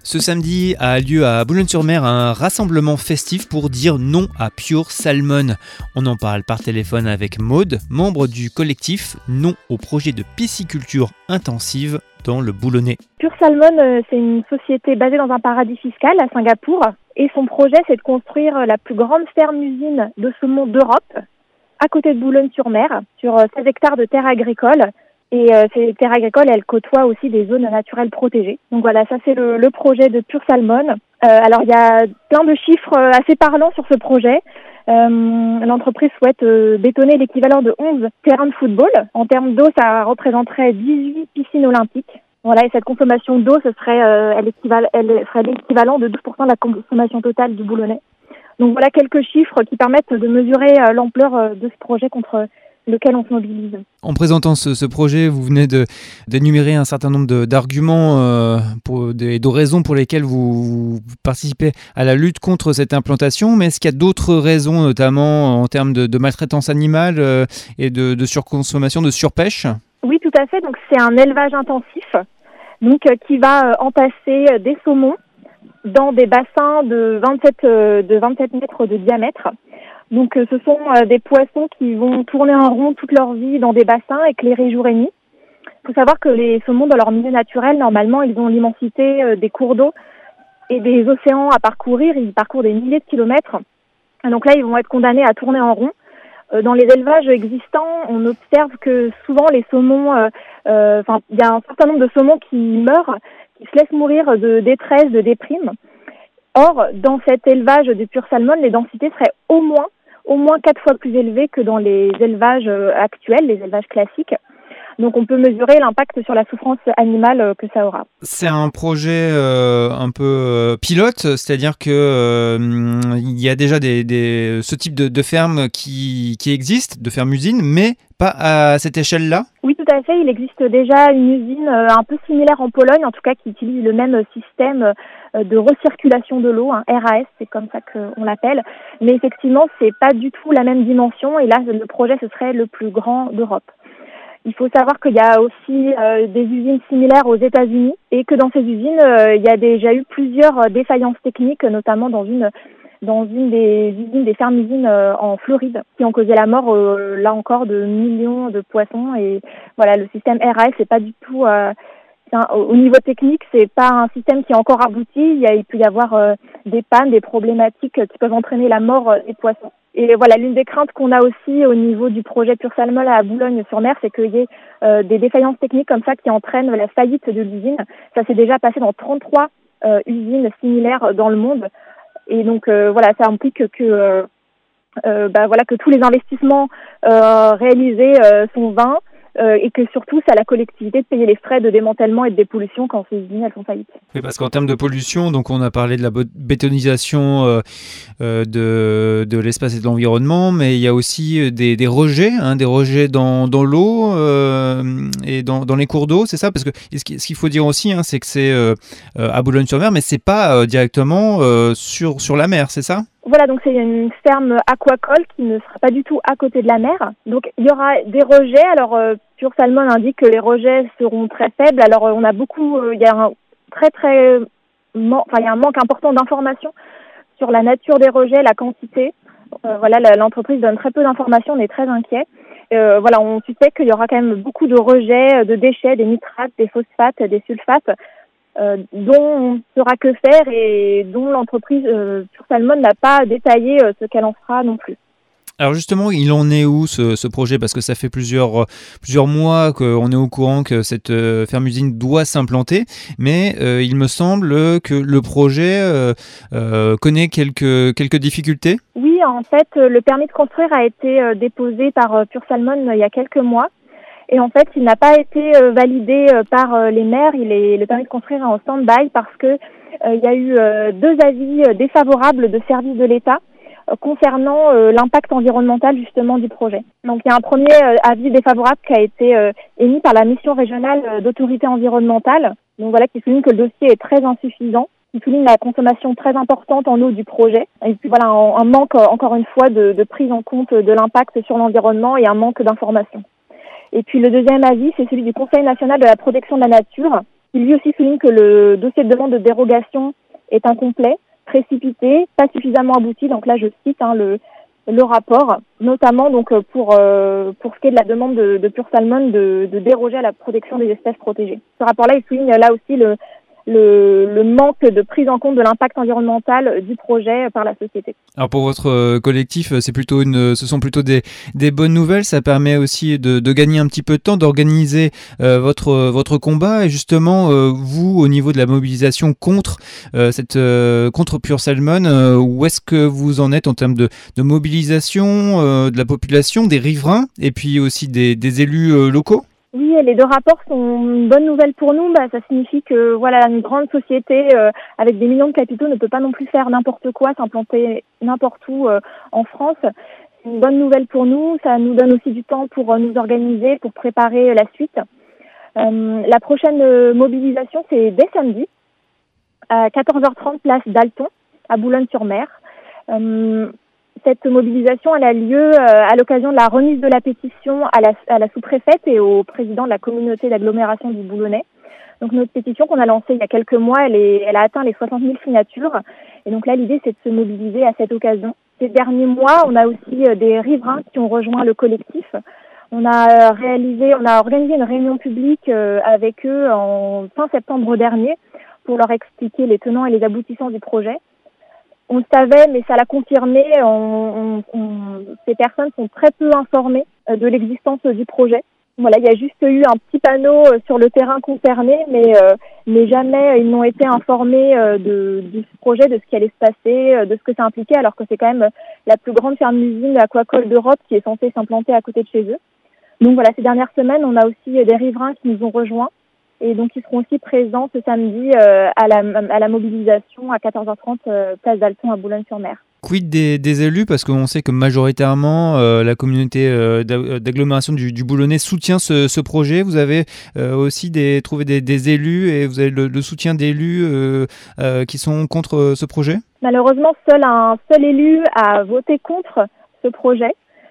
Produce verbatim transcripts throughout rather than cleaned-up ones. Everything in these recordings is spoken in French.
Ce samedi a lieu à Boulogne-sur-Mer un rassemblement festif pour dire non à Pure Salmon. On en parle par téléphone avec Maude, membre du collectif Non au projet de pisciculture intensive dans le Boulonnais. Pure Salmon, c'est une société basée dans un paradis fiscal à Singapour et son projet c'est de construire la plus grande ferme-usine de saumon d'Europe à côté de Boulogne-sur-Mer sur seize hectares de terres agricoles. Et euh, ces terres agricoles, elles côtoient aussi des zones naturelles protégées. Donc voilà, ça c'est le, le projet de Pure Salmon. Euh, alors il y a plein de chiffres assez parlants sur ce projet. Euh, l'entreprise souhaite euh, bétonner l'équivalent de onze terrains de football. En termes d'eau, ça représenterait dix-huit piscines olympiques. Voilà, et cette consommation d'eau, ce serait, euh, elle, équival- elle serait l'équivalent de douze pour cent de la consommation totale du Boulonnais. Donc voilà quelques chiffres qui permettent de mesurer euh, l'ampleur euh, de ce projet contre lequel on se mobilise. En présentant ce, ce projet, vous venez de, d'énumérer un certain nombre de, d'arguments euh, pour des, de raisons pour lesquelles vous, vous participez à la lutte contre cette implantation, mais est-ce qu'il y a d'autres raisons, notamment en termes de, de maltraitance animale euh, et de, de surconsommation, de surpêche ? Oui, tout à fait. Donc c'est un élevage intensif donc, euh, qui va euh, entasser euh, des saumons dans des bassins de vingt-sept, euh, de vingt-sept mètres de diamètre. Donc euh, ce sont euh, des poissons qui vont tourner en rond toute leur vie dans des bassins éclairés jour et nuit. Il faut savoir que les saumons, dans leur milieu naturel, normalement, ils ont l'immensité euh, des cours d'eau et des océans à parcourir. Ils parcourent des milliers de kilomètres. Et donc là, ils vont être condamnés à tourner en rond. Euh, dans les élevages existants, on observe que souvent les saumons, euh, euh, enfin, il y a un certain nombre de saumons qui meurent, qui se laissent mourir de détresse, de déprime. Or, dans cet élevage de Pure Salmon, les densités seraient au moins au moins quatre fois plus élevées que dans les élevages actuels, les élevages classiques. Donc on peut mesurer l'impact sur la souffrance animale que ça aura. C'est un projet euh, un peu euh, pilote, c'est-à-dire que euh, il y a déjà des, des, ce type de, de ferme qui, qui existe, de ferme-usine, mais pas à cette échelle-là ? Oui, tout à fait. Il existe déjà une usine euh, un peu similaire en Pologne, en tout cas qui utilise le même système euh, de recirculation de l'eau, un R A S, c'est comme ça qu'on l'appelle. Mais effectivement, c'est pas du tout la même dimension et là, le projet, ce serait le plus grand d'Europe. Il faut savoir qu'il y a aussi euh, des usines similaires aux États-Unis et que dans ces usines, euh, il y a déjà eu plusieurs défaillances techniques, notamment dans une dans une des usines, des fermes-usines euh, en Floride, qui ont causé la mort, euh, là encore, de millions de poissons. Et voilà, le système R A S, c'est pas du tout, euh, c'est un, au niveau technique, c'est pas un système qui est encore abouti. Il, y a, il peut y avoir euh, des pannes, des problématiques qui peuvent entraîner la mort euh, des poissons. Et voilà, l'une des craintes qu'on a aussi au niveau du projet Pure Salmon à Boulogne-sur-Mer, c'est qu'il y ait euh, des défaillances techniques comme ça qui entraînent la faillite de l'usine. Ça s'est déjà passé dans trente-trois euh, usines similaires dans le monde. Et donc euh, voilà, ça implique que euh, euh, bah, voilà que tous les investissements euh, réalisés euh, sont vains euh, et que surtout c'est à la collectivité de payer les frais de démantèlement et de dépollution quand ces usines elles font faillite. Oui, parce qu'en termes de pollution, donc on a parlé de la bétonisation euh, euh, de, de l'espace et de l'environnement, mais il y a aussi des, des rejets, hein, des rejets dans, dans l'eau euh, et dans, dans les cours d'eau, c'est ça ? Parce que ce qu'il faut dire aussi, hein, c'est que c'est euh, à Boulogne-sur-Mer, mais c'est pas euh, directement euh, sur, sur la mer, c'est ça ? Voilà, donc c'est une ferme aquacole qui ne sera pas du tout à côté de la mer. Donc il y aura des rejets. Alors euh, Pure Salmon indique que les rejets seront très faibles. Alors euh, on a beaucoup, euh, il y a un très très, man- enfin il y a un manque important d'informations sur la nature des rejets, la quantité. Euh, voilà, la, l'entreprise donne très peu d'informations, on est très inquiet. Euh, voilà, on suspecte qu'il y aura quand même beaucoup de rejets, de déchets, des nitrates, des phosphates, des sulfates. Euh, dont on ne saura que faire et dont l'entreprise euh, Pure Salmon n'a pas détaillé euh, ce qu'elle en fera non plus. Alors justement, il en est où ce, ce projet ? Parce que ça fait plusieurs, plusieurs mois qu'on est au courant que cette euh, ferme-usine doit s'implanter, mais euh, il me semble que le projet euh, euh, connaît quelques, quelques difficultés. Oui, en fait, le permis de construire a été euh, déposé par euh, Pure Salmon euh, il y a quelques mois. Et en fait, il n'a pas été euh, validé euh, par euh, les maires. Il est, le permis de construire est en stand-by parce que euh, il y a eu euh, deux avis euh, défavorables de services de l'État euh, concernant euh, l'impact environnemental justement du projet. Donc il y a un premier euh, avis défavorable qui a été euh, émis par la mission régionale euh, d'autorité environnementale. Donc voilà, qui souligne que le dossier est très insuffisant, qui souligne la consommation très importante en eau du projet. Et puis voilà, un, un manque euh, encore une fois de, de prise en compte de l'impact sur l'environnement et un manque d'information. Et puis le deuxième avis, c'est celui du Conseil national de la protection de la nature, qui lui aussi souligne que le dossier de demande de dérogation est incomplet, précipité, pas suffisamment abouti. Donc là, je cite hein, le, le rapport, notamment donc pour euh, pour ce qui est de la demande de, de Pure Salmon de, de déroger à la protection des espèces protégées. Ce rapport-là, il souligne là aussi le Le, le manque de prise en compte de l'impact environnemental du projet par la société. Alors pour votre collectif, c'est plutôt une, ce sont plutôt des, des bonnes nouvelles. Ça permet aussi de, de gagner un petit peu de temps, d'organiser euh, votre, votre combat. Et justement, euh, vous, au niveau de la mobilisation contre euh, cette euh, contre Pure Salmon, euh, où est-ce que vous en êtes en termes de, de mobilisation euh, de la population, des riverains et puis aussi des, des élus euh, locaux? Oui, les deux rapports sont une bonne nouvelle pour nous. Bah, ça signifie que voilà, une grande société euh, avec des millions de capitaux ne peut pas non plus faire n'importe quoi, s'implanter n'importe où euh, en France. C'est une bonne nouvelle pour nous. Ça nous donne aussi du temps pour euh, nous organiser, pour préparer la suite. Euh, la prochaine euh, mobilisation, c'est dès samedi, à quatorze heures trente, place Dalton, à Boulogne-sur-Mer. Euh, Cette mobilisation elle a lieu euh, à l'occasion de la remise de la pétition à la, à la sous-préfète et au président de la communauté d'agglomération du Boulonnais. Donc notre pétition qu'on a lancée il y a quelques mois, elle, est, elle a atteint les soixante mille signatures. Et donc là, l'idée, c'est de se mobiliser à cette occasion. Ces derniers mois, on a aussi euh, des riverains qui ont rejoint le collectif. On a euh, réalisé, on a organisé une réunion publique euh, avec eux en fin septembre dernier pour leur expliquer les tenants et les aboutissants du projet. On le savait, mais ça l'a confirmé. On, on, on, ces personnes sont très peu informées de l'existence du projet. Voilà, il y a juste eu un petit panneau sur le terrain concerné, mais, euh, mais jamais ils n'ont été informés de, de ce projet, de ce qui allait se passer, de ce que ça impliquait, alors que c'est quand même la plus grande ferme-usine aquacole d'Europe qui est censée s'implanter à côté de chez eux. Donc voilà, ces dernières semaines, on a aussi des riverains qui nous ont rejoints. Et donc, ils seront aussi présents ce samedi euh, à, la, à la mobilisation à quatorze heures trente, euh, place Dalton à Boulogne-sur-Mer. Quid des, des élus, parce qu'on sait que majoritairement euh, la communauté euh, d'agglomération du, du Boulonnais soutient ce, ce projet. Vous avez euh, aussi des, trouvé des, des élus et vous avez le, le soutien d'élus euh, euh, qui sont contre ce projet? Malheureusement, seul un seul élu a voté contre ce projet.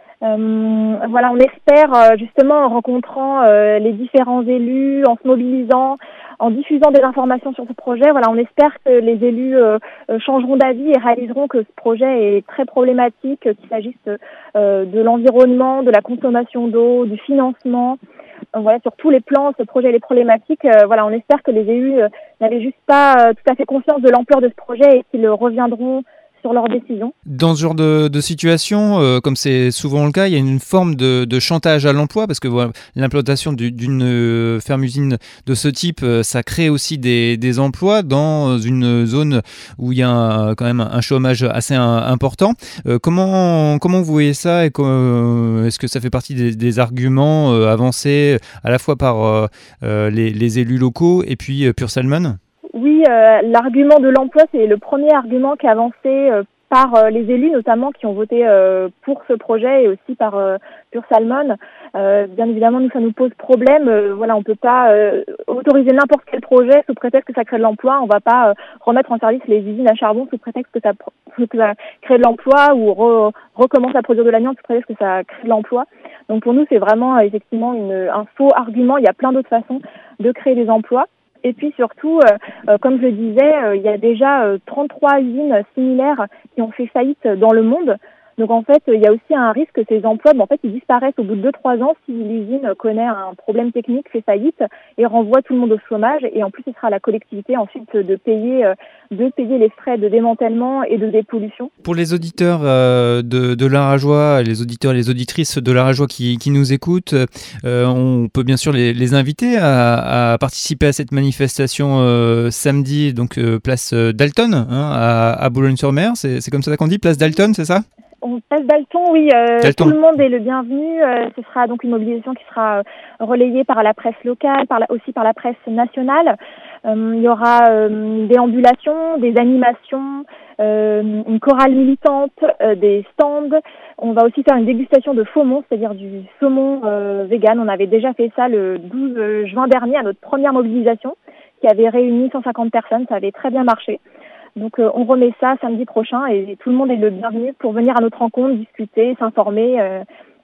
Euh, voilà, on espère euh, justement en rencontrant euh, les différents élus, en se mobilisant, en diffusant des informations sur ce projet, voilà, on espère que les élus euh, changeront d'avis et réaliseront que ce projet est très problématique, qu'il s'agisse euh, de l'environnement, de la consommation d'eau, du financement. Donc, voilà, sur tous les plans, ce projet est problématique. Euh, voilà, on espère que les élus euh, n'avaient juste pas euh, tout à fait conscience de l'ampleur de ce projet et qu'ils reviendront sur leurs décisions. Dans ce genre de, de situation, euh, comme c'est souvent le cas, il y a une forme de, de chantage à l'emploi parce que voilà, l'implantation du, d'une euh, ferme-usine de ce type, euh, ça crée aussi des, des emplois dans une zone où il y a un, quand même un chômage assez un, important. Euh, comment, comment vous voyez ça et euh, est-ce que ça fait partie des, des arguments euh, avancés à la fois par euh, euh, les, les élus locaux et puis euh, Pure Salmon ? Oui, euh, l'argument de l'emploi, c'est le premier argument qui est avancé euh, par euh, les élus, notamment qui ont voté euh, pour ce projet et aussi par euh, Pure Salmon. Euh, bien évidemment, nous, ça nous pose problème. Euh, voilà, on peut pas euh, autoriser n'importe quel projet sous prétexte que ça crée de l'emploi. On va pas euh, remettre en service les usines à charbon sous prétexte que ça, que ça crée de l'emploi ou re, recommence à produire de l'amiante sous prétexte que ça crée de l'emploi. Donc pour nous, c'est vraiment euh, effectivement une, un faux argument. Il y a plein d'autres façons de créer des emplois. Et puis surtout, euh, euh, comme je le disais, euh, il y a déjà euh, trente-trois usines similaires qui ont fait faillite dans le monde. Donc en fait, il y a aussi un risque que ces emplois, ben, en fait, ils disparaissent au bout de deux trois ans si l'usine connaît un problème technique, fait faillite et renvoie tout le monde au chômage. Et en plus, ce sera à la collectivité ensuite de payer, euh, de payer les frais de démantèlement et de dépollution. Pour les auditeurs euh, de, de l'Arajois, les auditeurs et les auditrices de l'Arajois qui, qui nous écoutent, euh, on peut bien sûr les, les inviter à, à participer à cette manifestation euh, samedi, donc euh, place Dalton, hein, à, à Boulogne-sur-Mer. C'est, c'est comme ça qu'on dit, place Dalton, c'est ça ? On passe Dalton, oui, euh, Dalton. Tout le monde est le bienvenu. Euh, ce sera donc une mobilisation qui sera euh, relayée par la presse locale, par la, aussi par la presse nationale. Euh, il y aura euh, des ambulations, des animations, euh, une chorale militante, euh, des stands. On va aussi faire une dégustation de saumon, c'est-à-dire du saumon euh, vegan. On avait déjà fait ça le douze juin dernier à notre première mobilisation qui avait réuni cent cinquante personnes. Ça avait très bien marché. Donc euh, on remet ça samedi prochain et tout le monde est le bienvenu pour venir à notre rencontre, discuter, s'informer euh,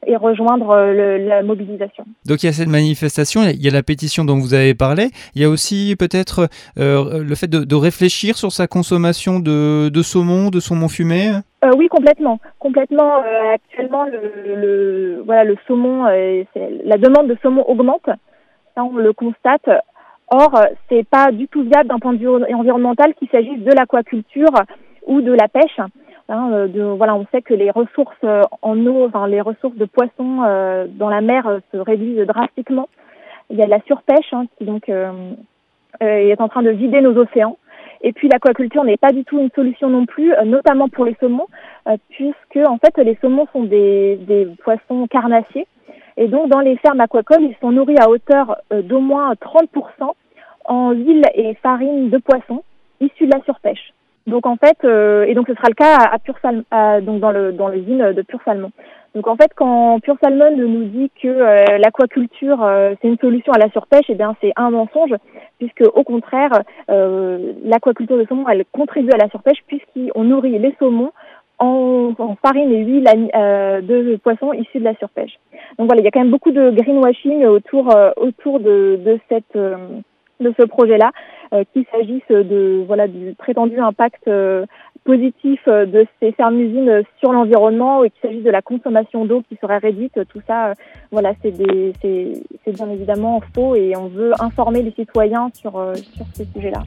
et rejoindre le, la mobilisation. Donc il y a cette manifestation, il y a la pétition dont vous avez parlé, il y a aussi peut-être euh, le fait de, de réfléchir sur sa consommation de, de saumon, de saumon fumé. Euh, oui, complètement. Complètement. Euh, actuellement, le, le, voilà, le saumon, euh, c'est, la demande de saumon augmente. Ça, on le constate. Or, c'est pas du tout viable d'un point de vue environnemental qu'il s'agisse de l'aquaculture ou de la pêche. Hein, de, voilà, on sait que les ressources en eau, enfin, les ressources de poissons euh, dans la mer euh, se réduisent drastiquement. Il y a de la surpêche hein, qui donc euh, euh, est en train de vider nos océans. Et puis l'aquaculture n'est pas du tout une solution non plus, euh, notamment pour les saumons, euh, puisque en fait les saumons sont des, des poissons carnassiers. Et donc dans les fermes aquacoles, ils sont nourris à hauteur euh, d'au moins trente pour cent en huile et farine de poisson issus de la surpêche. Donc en fait, euh, et donc ce sera le cas à, à Pure Salmon, à, donc dans le dans l'usine de Pure Salmon. Donc en fait, quand Pure Salmon nous dit que euh, l'aquaculture euh, c'est une solution à la surpêche, eh bien c'est un mensonge, puisque au contraire, euh, l'aquaculture de saumon elle contribue à la surpêche puisqu'on nourrit les saumons en, en farine et huile euh, de poisson issus de la surpêche. Donc voilà, il y a quand même beaucoup de greenwashing autour euh, autour de de cette euh, de ce projet-là, euh, qu'il s'agisse de voilà du prétendu impact euh, positif de ces fermes-usines sur l'environnement ou qu'il s'agisse de la consommation d'eau qui serait réduite, tout ça, euh, voilà, c'est des, c'est, c'est bien évidemment faux et on veut informer les citoyens sur euh, sur ces sujets-là.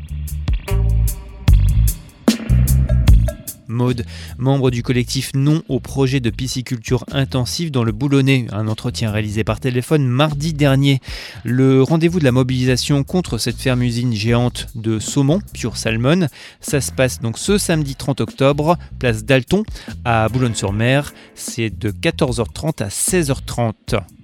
Maude, membre du collectif Non au projet de pisciculture intensive dans le Boulonnais. Un entretien réalisé par téléphone mardi dernier. Le rendez-vous de la mobilisation contre cette ferme-usine géante de saumon, Pure Salmon, ça se passe donc ce samedi trente octobre, place Dalton, à Boulogne-sur-Mer. C'est de quatorze heures trente à seize heures trente.